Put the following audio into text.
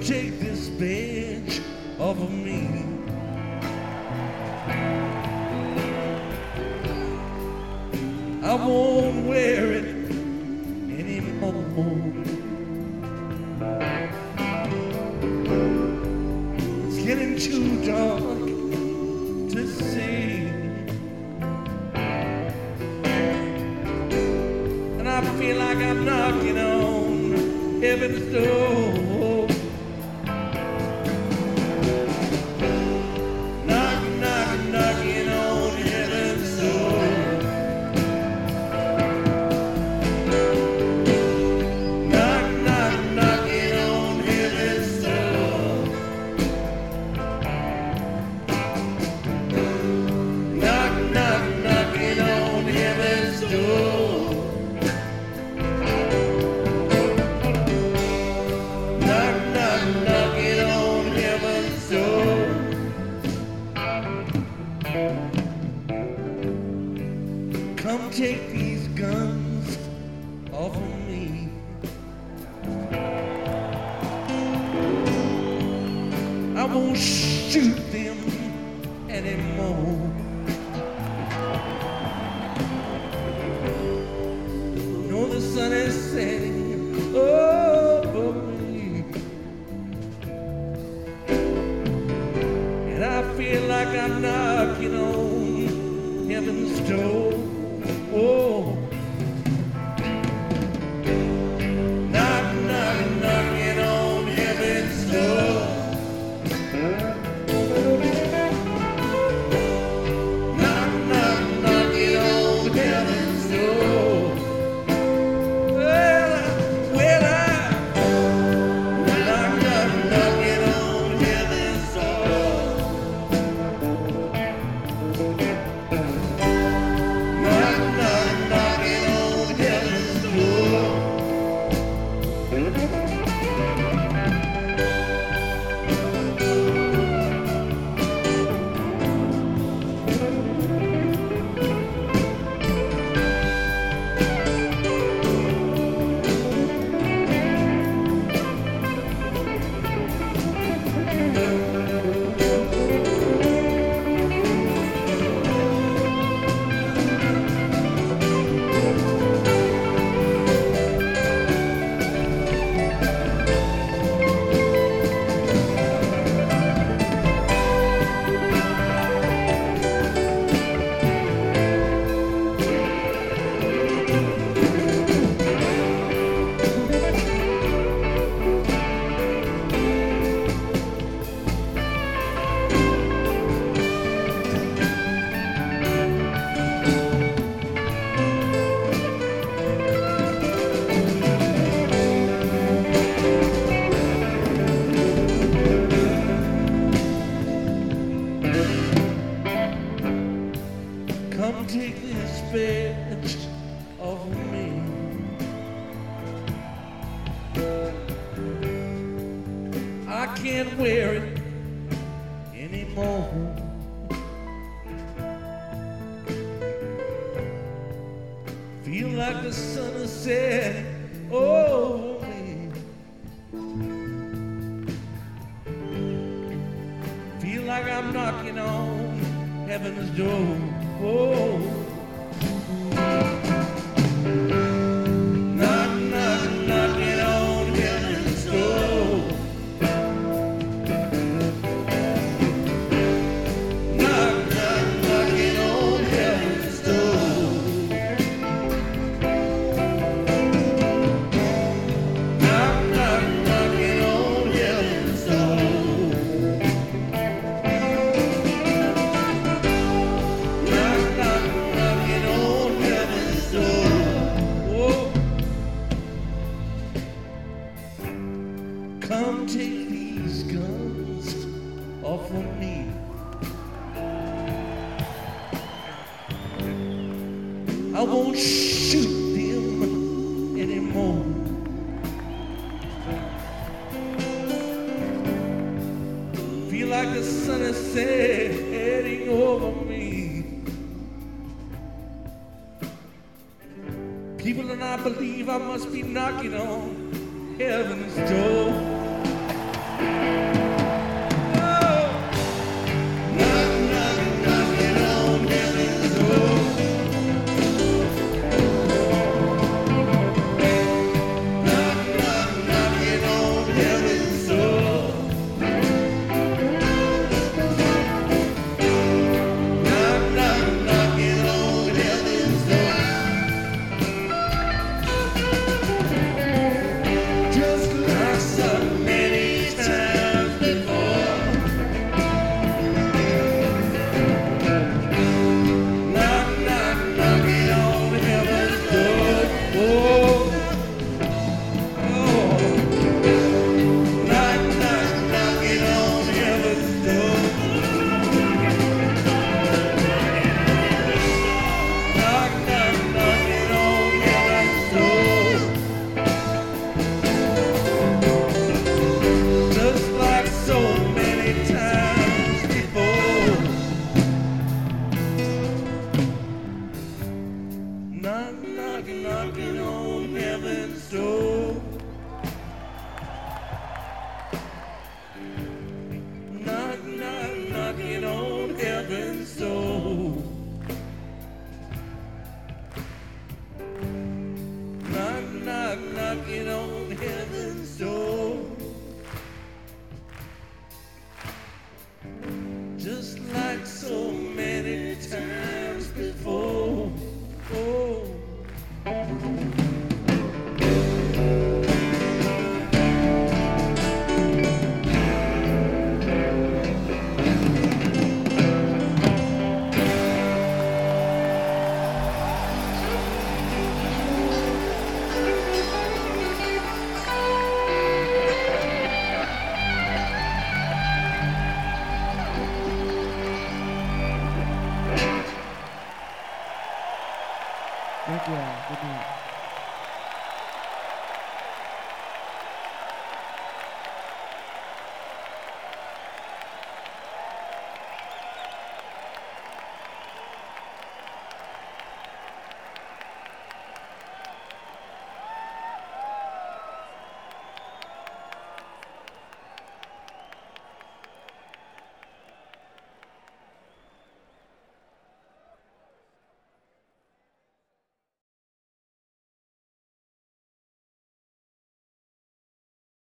take this badge off of me. I won't wear it anymore. It's getting too dark to see, and I feel like I'm knocking on heaven's door. Knocking on heaven's door. Knocking on heaven's door. Knocking on heaven's door. Knocking on heaven's door. Come take these guns off of me. I won't shoot them anymore. No, the sun is setting over me, and I feel like I'm knocking on heaven's door. Oh, knocking on heaven's door. Knocking on heaven's door. Well, I'm knocking on heaven's door. Knocking on heaven's door. Come take this badge off of me. I can't wear it anymore. Feel like the sun is setting over me. Feel like I'm knocking on heaven's door. Oh, knocking on heaven's door. Knocking on heaven's door. Knocking on heaven's door. Knocking on heaven's door. Oh. Come take these guns off of me. I won't shoot them anymore. Feel like the sun is setting over me. People, and I believe I must be knocking on heaven's door. Knocking on heaven's door. Knocking on heaven's door. Knocking on heaven's door. Just like so many times before. Oh. Thank you. Good night.